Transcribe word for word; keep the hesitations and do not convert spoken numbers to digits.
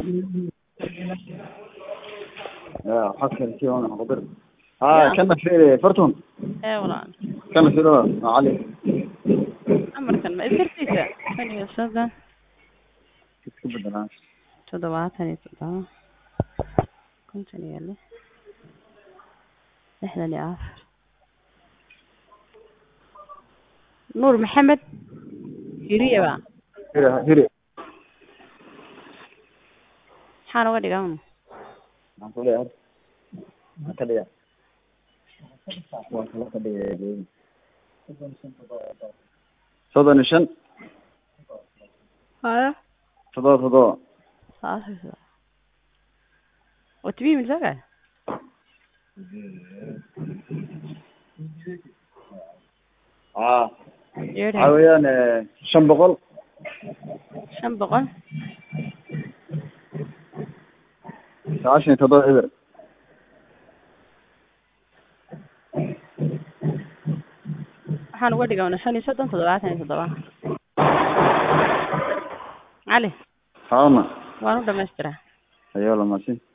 يا حسن كي وانا حضر ها كنا في فرتون ايه والله كنا في علي amarkan ma isirtiisa tan iyo soddon كيف بدنا toddobaatan iyo toddoba konton iyo lix lixdan iyo afar nuur maxamed hiriyaba هيري هيري maxaan uga dhigaa un ما تقول يا ما كده والله كده صدى نشن haya صدى صدى saasaysa وتبي من زمان اه يوري عويان شن بقول shan boqol عشان تضع إبر waxaan uga dhigaa una shan iyo soddon toddobaatan iyo toddoba cali حاضر waan u dhamaystiraa أيوة ماشي